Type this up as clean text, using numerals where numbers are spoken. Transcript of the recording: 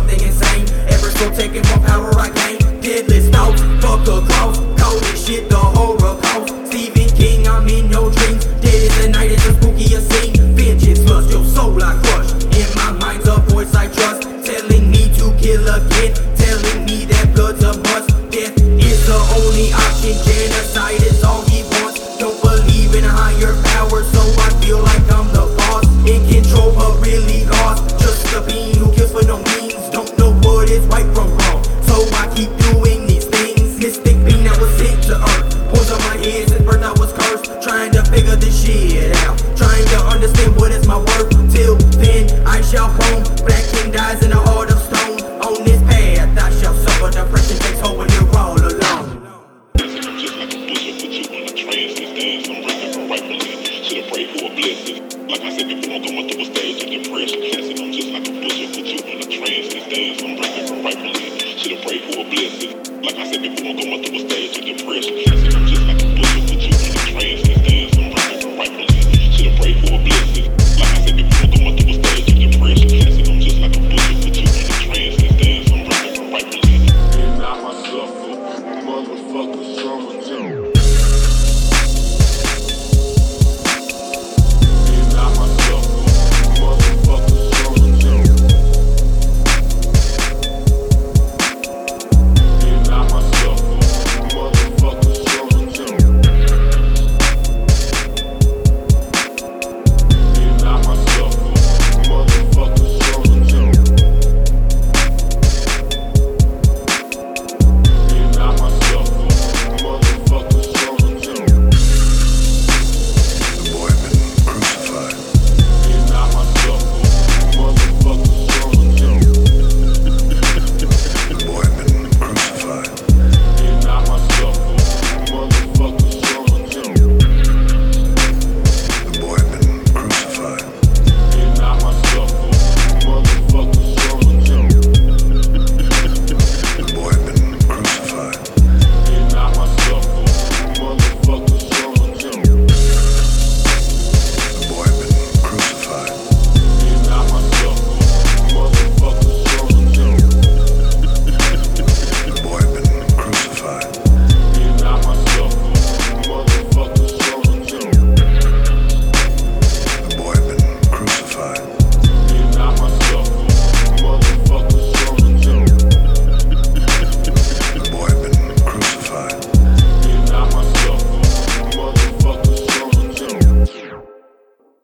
something insane. Ever so taking more power I gain. Deadless thoughts, fuck a cross. Cold as shit, the horror coast. Stephen King, I'm in your dreams. Dead as the night, it's a spooky scene. Vengeance, lust, your soul I crush. In my mind's a voice I trust, telling me to kill again, telling me that blood's a must. Death is the only option, genocide is all he wants. Don't believe in a higher power, so I feel like I'm the boss. In control but really lost, just a being who kills for no means. Don't know what is right from wrong, so I keep doing these things. Mystic being that was sent to earth, pulls on my head since birth I was cursed. Trying to figure this shit out, trying to understand what is my worth. Till then I shall roam, black king dies in a heart of stone. On this path I shall suffer, depression takes hold when you're all alone. I'm just like a bishop, put you in a trance. These days I'm resting from rightfully. Should've prayed for a blessing. Like I said before, I'm going through a stage of depression. Classic, I'm just like a bishop, put you in a trance. These days I'm resting from rightfully. Should've prayed for a blessing. Like I said before, I'm going through a stage of depression.